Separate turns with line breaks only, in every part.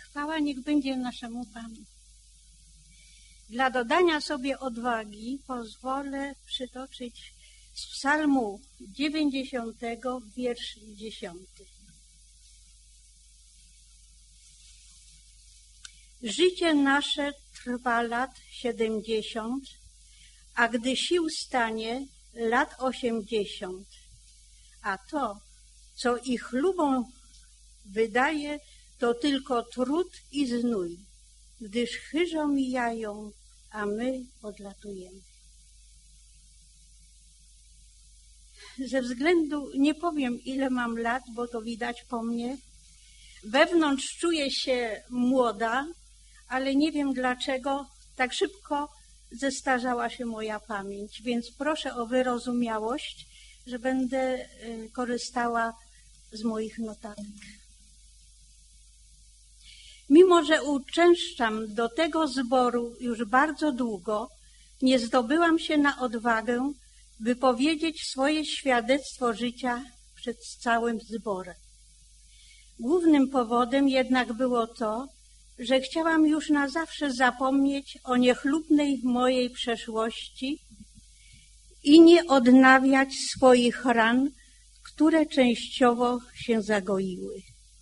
Chwała niech będzie naszemu Panu. Dla dodania sobie odwagi pozwolę przytoczyć z Psalmu 90, wiersz 10. Życie nasze trwa lat 70, a gdy sił stanie, lat 80. A to, co ich lubą wydaje, to tylko trud i znój, gdyż chyżo mijają, a my odlatujemy. Ze względu, nie powiem ile mam lat, bo to widać po mnie, wewnątrz czuję się młoda, ale nie wiem dlaczego tak szybko zestarzała się moja pamięć, więc proszę o wyrozumiałość, że będę korzystała z moich notatek. Mimo że uczęszczam do tego zboru już bardzo długo, nie zdobyłam się na odwagę, by powiedzieć swoje świadectwo życia przed całym zborem. Głównym powodem jednak było to, że chciałam już na zawsze zapomnieć o niechlubnej mojej przeszłości i nie odnawiać swoich ran, które częściowo się zagoiły.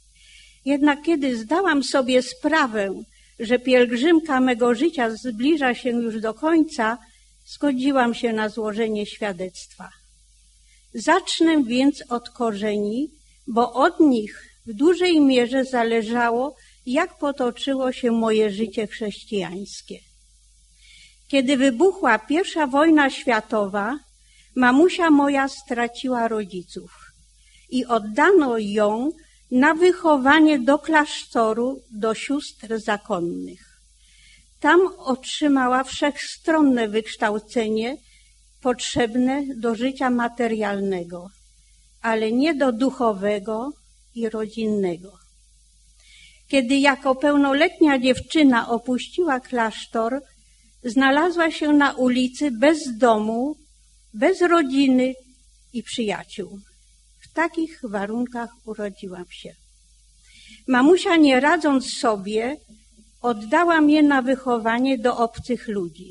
Jednak kiedy zdałam sobie sprawę, że pielgrzymka mego życia zbliża się już do końca, zgodziłam się na złożenie świadectwa. Zacznę więc od korzeni, bo od nich w dużej mierze zależało, jak potoczyło się moje życie chrześcijańskie. Kiedy wybuchła I wojna światowa, mamusia moja straciła rodziców i oddano ją na wychowanie do klasztoru do sióstr zakonnych. Tam otrzymała wszechstronne wykształcenie potrzebne do życia materialnego, ale nie do duchowego i rodzinnego. Kiedy jako pełnoletnia dziewczyna opuściła klasztor, znalazła się na ulicy bez domu, bez rodziny i przyjaciół. W takich warunkach urodziłam się. Mamusia, nie radząc sobie, oddała mnie na wychowanie do obcych ludzi.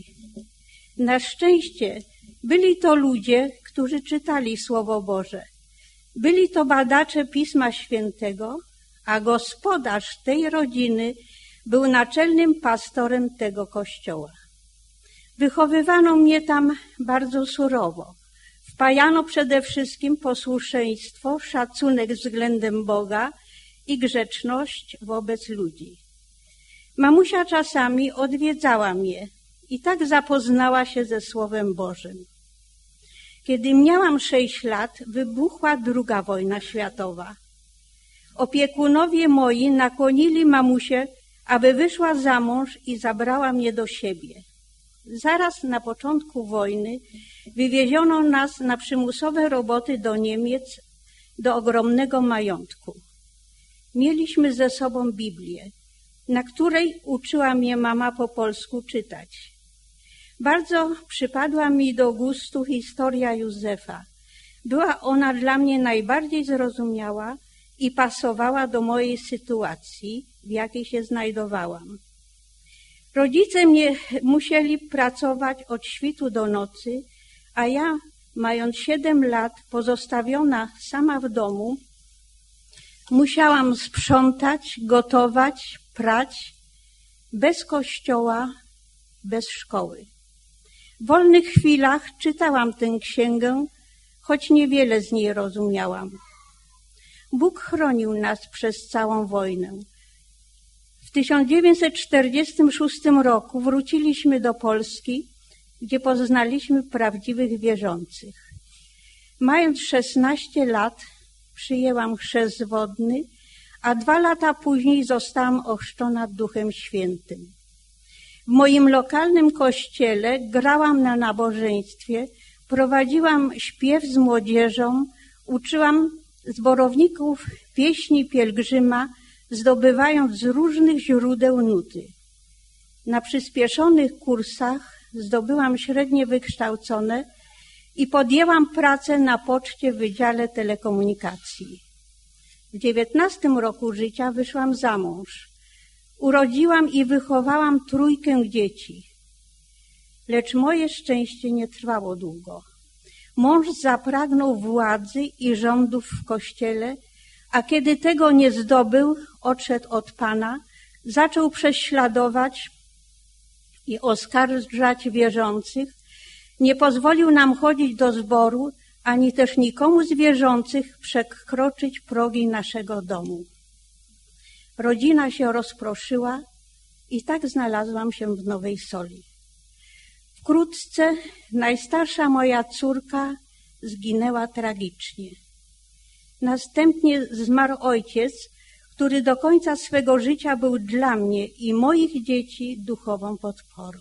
Na szczęście byli to ludzie, którzy czytali Słowo Boże. Byli to badacze Pisma Świętego, a gospodarz tej rodziny był naczelnym pastorem tego kościoła. Wychowywano mnie tam bardzo surowo. Wpajano przede wszystkim posłuszeństwo, szacunek względem Boga i grzeczność wobec ludzi. Mamusia czasami odwiedzała mnie i tak zapoznała się ze Słowem Bożym. Kiedy miałam 6 lat, wybuchła II wojna światowa. Opiekunowie moi nakłonili mamusię, aby wyszła za mąż i zabrała mnie do siebie. Zaraz na początku wojny wywieziono nas na przymusowe roboty do Niemiec, do ogromnego majątku. Mieliśmy ze sobą Biblię, na której uczyła mnie mama po polsku czytać. Bardzo przypadła mi do gustu historia Józefa. Była ona dla mnie najbardziej zrozumiała i pasowała do mojej sytuacji, w jakiej się znajdowałam. Rodzice mnie musieli pracować od świtu do nocy, a ja, mając 7 lat, pozostawiona sama w domu, musiałam sprzątać, gotować, prać, bez kościoła, bez szkoły. W wolnych chwilach czytałam tę księgę, choć niewiele z niej rozumiałam. Bóg chronił nas przez całą wojnę. W 1946 roku wróciliśmy do Polski, gdzie poznaliśmy prawdziwych wierzących. Mając 16 lat, przyjęłam chrzest wodny, a 2 lata później zostałam ochrzczona Duchem Świętym. W moim lokalnym kościele grałam na nabożeństwie, prowadziłam śpiew z młodzieżą, uczyłam zborowników pieśni pielgrzyma, zdobywając z różnych źródeł nuty. Na przyspieszonych kursach zdobyłam średnie wykształcone i podjęłam pracę na poczcie w Wydziale Telekomunikacji. W 19 roku życia wyszłam za mąż. Urodziłam i wychowałam 3 dzieci. Lecz moje szczęście nie trwało długo. Mąż zapragnął władzy i rządów w kościele, a kiedy tego nie zdobył, odszedł od Pana, zaczął prześladować i oskarżać wierzących, nie pozwolił nam chodzić do zboru, ani też nikomu z wierzących przekroczyć progi naszego domu. Rodzina się rozproszyła i tak znalazłam się w Nowej Soli. Wkrótce najstarsza moja córka zginęła tragicznie. Następnie zmarł ojciec, który do końca swego życia był dla mnie i moich dzieci duchową podporą.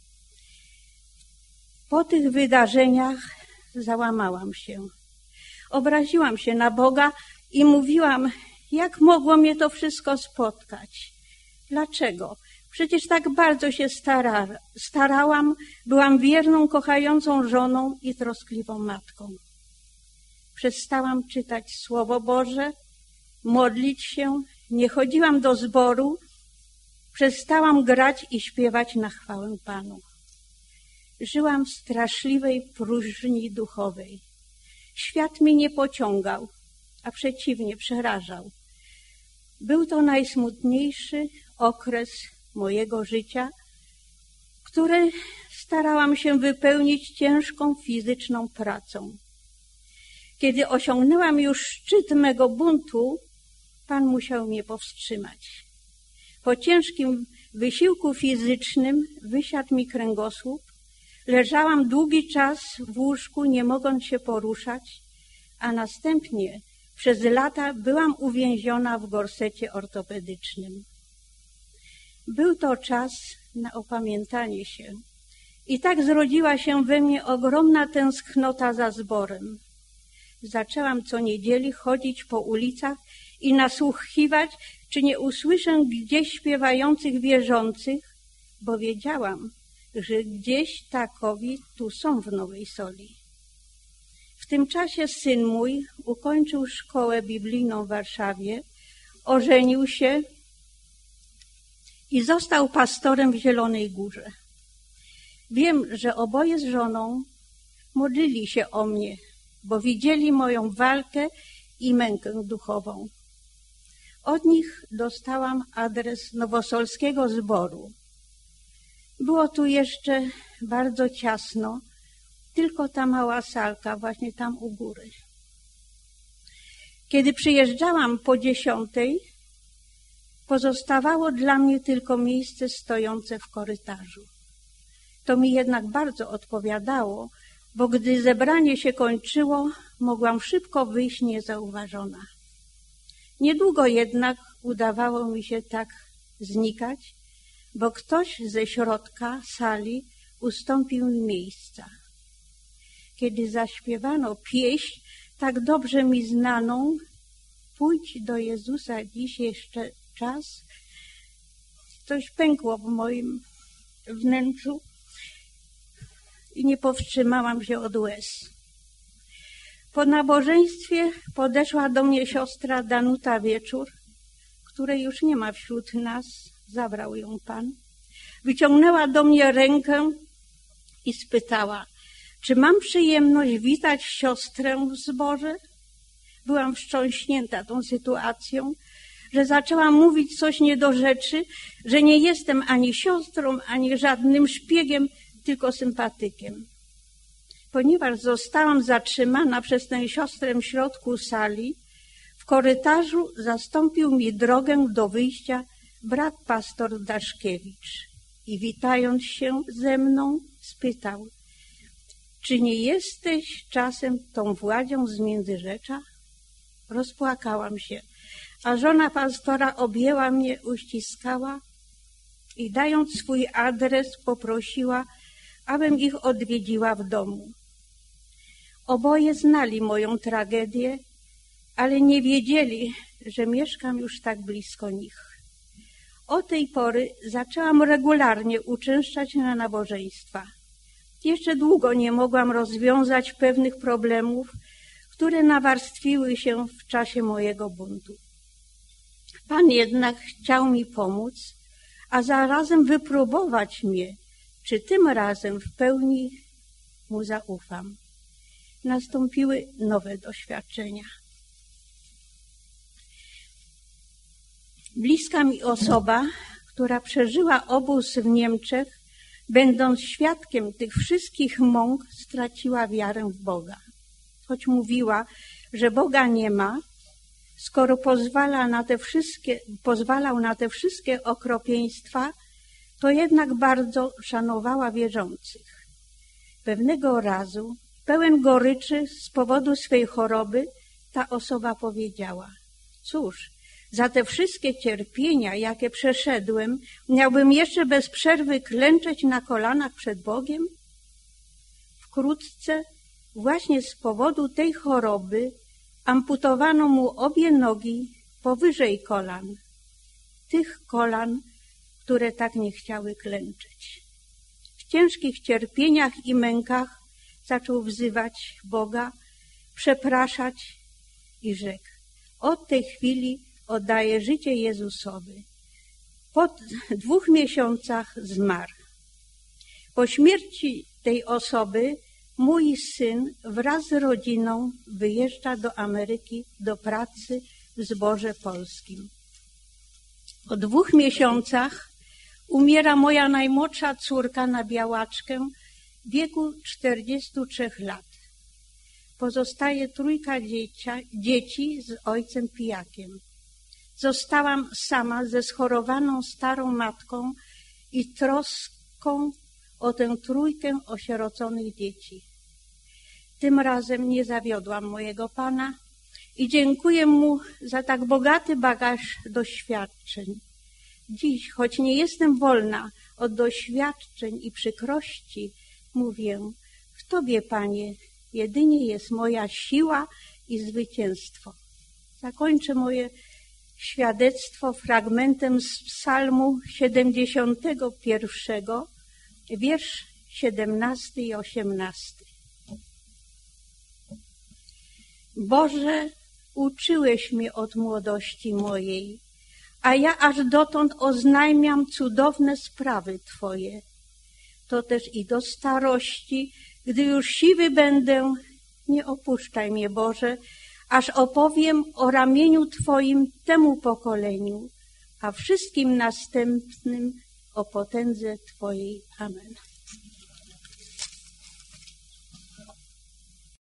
Po tych wydarzeniach załamałam się. Obraziłam się na Boga i mówiłam, jak mogło mnie to wszystko spotkać? Dlaczego? Przecież tak bardzo się starałam, byłam wierną, kochającą żoną i troskliwą matką. Przestałam czytać Słowo Boże, modlić się, nie chodziłam do zboru, przestałam grać i śpiewać na chwałę Panu. Żyłam w straszliwej próżni duchowej. Świat mnie nie pociągał, a przeciwnie przerażał. Był to najsmutniejszy okres mojego życia, który starałam się wypełnić ciężką fizyczną pracą. Kiedy osiągnęłam już szczyt mego buntu, Pan musiał mnie powstrzymać. Po ciężkim wysiłku fizycznym wysiadł mi kręgosłup. Leżałam długi czas w łóżku, nie mogąc się poruszać, a następnie przez lata byłam uwięziona w gorsecie ortopedycznym. Był to czas na opamiętanie się i tak zrodziła się we mnie ogromna tęsknota za zborem. Zaczęłam co niedzieli chodzić po ulicach i nasłuchiwać, czy nie usłyszę gdzieś śpiewających wierzących, bo wiedziałam, że gdzieś takowi tu są w Nowej Soli. W tym czasie syn mój ukończył szkołę biblijną w Warszawie, ożenił się i został pastorem w Zielonej Górze. Wiem, że oboje z żoną modlili się o mnie, bo widzieli moją walkę i mękę duchową. Od nich dostałam adres nowosolskiego zboru. Było tu jeszcze bardzo ciasno, tylko ta mała salka właśnie tam u góry. Kiedy przyjeżdżałam po 10:00, pozostawało dla mnie tylko miejsce stojące w korytarzu. To mi jednak bardzo odpowiadało, bo gdy zebranie się kończyło, mogłam szybko wyjść niezauważona. Niedługo jednak udawało mi się tak znikać, bo ktoś ze środka sali ustąpił mi miejsca. Kiedy zaśpiewano pieśń tak dobrze mi znaną, pójdź do Jezusa dziś jeszcze czas, coś pękło w moim wnętrzu i nie powstrzymałam się od łez. Po nabożeństwie podeszła do mnie siostra Danuta Wieczór, której już nie ma wśród nas, zabrał ją Pan. Wyciągnęła do mnie rękę i spytała, czy mam przyjemność witać siostrę w zborze? Byłam wstrząśnięta tą sytuacją, że zaczęłam mówić coś nie do rzeczy, że nie jestem ani siostrą, ani żadnym szpiegiem, tylko sympatykiem. Ponieważ zostałam zatrzymana przez tę siostrę w środku sali, w korytarzu zastąpił mi drogę do wyjścia brat pastor Daszkiewicz i witając się ze mną spytał, czy nie jesteś czasem tą Władzią z Międzyrzecza? Rozpłakałam się, a żona pastora objęła mnie, uściskała i dając swój adres poprosiła, abym ich odwiedziła w domu. Oboje znali moją tragedię, ale nie wiedzieli, że mieszkam już tak blisko nich. Od tej pory zaczęłam regularnie uczęszczać na nabożeństwa. Jeszcze długo nie mogłam rozwiązać pewnych problemów, które nawarstwiły się w czasie mojego buntu. Pan jednak chciał mi pomóc a zarazem wypróbować mnie, czy tym razem w pełni mu zaufam. Nastąpiły nowe doświadczenia. Bliska mi osoba, która przeżyła obóz w Niemczech, będąc świadkiem tych wszystkich mąk, straciła wiarę w Boga. Choć mówiła, że Boga nie ma, skoro pozwalał na te wszystkie okropieństwa, to jednak bardzo szanowała wierzących. Pewnego razu, pełen goryczy z powodu swej choroby, ta osoba powiedziała: cóż, za te wszystkie cierpienia, jakie przeszedłem, miałbym jeszcze bez przerwy klęczeć na kolanach przed Bogiem? Wkrótce, właśnie z powodu tej choroby, amputowano mu obie nogi powyżej kolan, tych kolan, które tak nie chciały klęczeć. W ciężkich cierpieniach i mękach zaczął wzywać Boga, przepraszać i rzekł: od tej chwili oddaję życie Jezusowi. Po 2 miesiącach zmarł. Po śmierci tej osoby mój syn wraz z rodziną wyjeżdża do Ameryki do pracy w zborze polskim. Po 2 miesiącach umiera moja najmłodsza córka na białaczkę w wieku 43 lat. Pozostaje 3 dzieci z ojcem pijakiem. Zostałam sama ze schorowaną starą matką i troską o tę 3 osieroconych dzieci. Tym razem nie zawiodłam mojego Pana i dziękuję Mu za tak bogaty bagaż doświadczeń. Dziś, choć nie jestem wolna od doświadczeń i przykrości, mówię: w Tobie, Panie, jedynie jest moja siła i zwycięstwo. Zakończę moje świadectwo fragmentem z Psalmu 71, wiersz 17 i 18. Boże, uczyłeś mnie od młodości mojej, a ja aż dotąd oznajmiam cudowne sprawy Twoje. To też i do starości, gdy już siwy będę, nie opuszczaj mnie, Boże, aż opowiem o ramieniu Twoim temu pokoleniu, a wszystkim następnym o potędze Twojej. Amen.